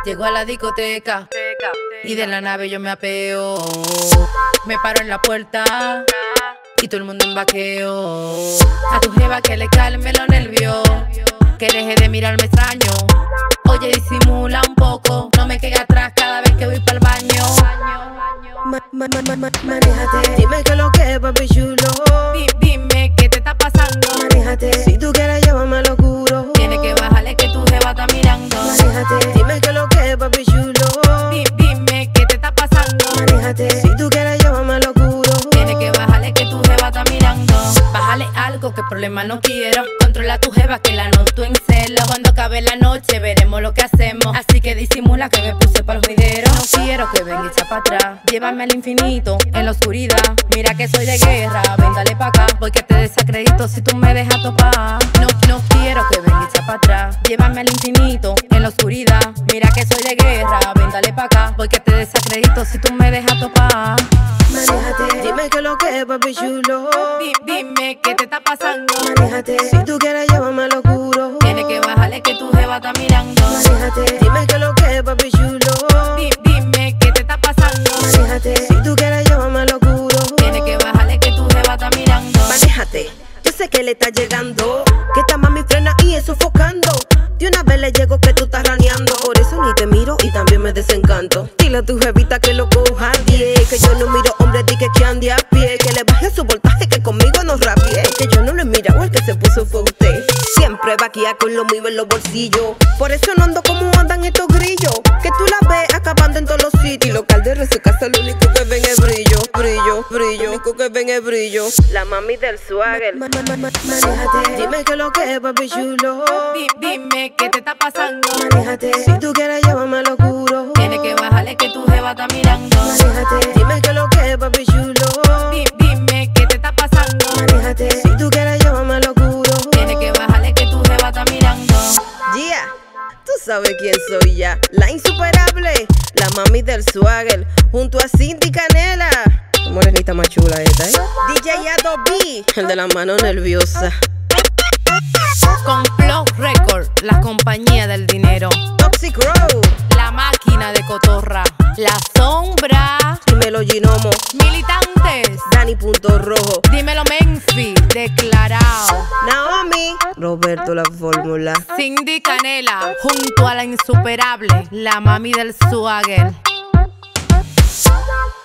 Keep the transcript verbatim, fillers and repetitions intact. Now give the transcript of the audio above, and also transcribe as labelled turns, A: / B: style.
A: Llego a la discoteca y de la nave yo me apeo. Me paro en la puerta y todo el mundo en vaqueo. A tu jeva que le calme los nervios, que deje de mirarme extraño. Oye, disimula un poco, no me quede atrás cada vez que voy para el baño.
B: Ma, ma, ma, ma, ma, manéjate. Dime que lo que es, papi chulo.
A: Di, dime qué te está pasando.
B: Manéjate. Si tú quieres, llévame lo juro.
A: Tienes que bajarle que tu jeva está mirando.
B: Manéjate. Dime que lo que es, papi chulo.
A: Di, dime qué te está pasando.
B: Manéjate. Si tú quieres, llévame lo juro.
A: Tienes que bajarle que tu jeva está mirando. Bájale algo, que problema no quiero. Controla a tu jeva que la noto en celo. Cuando acabe la noche veremos lo que hacemos. Así que disimula que me puse para el juidero. No quiero que venga echa para atrás. Llévame al infinito, en la oscuridad. Mira que soy de guerra, ven dale pa' acá. Voy que te desacredito si tú me dejas topar. No, no quiero que venga echa para atrás. Llévame al infinito, en la oscuridad. Mira que soy de guerra, ven dale pa' acá. Voy que te desacredito si tú me dejas topar.
B: Manéjate. Dime que lo que es, papi chulo.
A: Di, dime qué te está pasando.
B: Manéjate. Si tú quieres, llévame lo juro.
A: Tienes que bajarle que tu jeva está mirando.
B: Manéjate. Dime que lo que es, papi chulo.
A: Di, dime qué te está pasando.
B: Manéjate. Si tú quieres, llévame lo juro.
A: Tienes que bajarle que tu jeva está mirando.
B: Manéjate. Yo sé que le está llegando, que esta mami frena y es sofocando. De una vez le llego que tú estás raneando. Por eso ni te miro y también me desencanto. Dile a tu jevita que lo coja diez. Que yo no miro hombres di que, que ande a pie. Que le baje su voltaje, que conmigo no rabie. Que yo no le mira o el que se puso fue usted. Siempre vaquea con lo mío en los bolsillos. Por eso no ando como andan estos grillos. Que tú la ves acabando en todos los sitios. Y los calderos de su casa lo único que ven es brillo. Brillo, brillo, lo único que ven es brillo. La mami del swagger. Ma, ma, ma, ma, manéjate. Dime que lo que es, papi chulo.
A: Di, dime qué te está pasando.
B: Manéjate. Si tú quieres, llévame lo juro.
A: Tienes que bajarle que tu jeva está mirando.
B: Manéjate. Dime que lo que es, papi chulo.
A: Di, dime qué te está pasando.
B: Manéjate. Si tú quieres, llévame lo juro.
A: Tienes que bajarle que tu jeva está mirando.
B: Yeah, tú sabes quién soy ya. La insuperable, la mami del swagger. Junto a Cindy Canela. Qué morenita más chula esta, ¿eh? D J Ado B, el de la mano nerviosa.
A: Con Flow Record, la compañía del dinero.
B: Toxic Road,
A: La máquina de cotorra. La sombra.
B: dímelo Ginomo.
A: Militantes.
B: Dani Punto Rojo.
A: Dímelo Memphis. Declarado.
B: Naomi, Roberto La Fórmula.
A: Cindy Canela. Junto a la insuperable. La mami del swagger.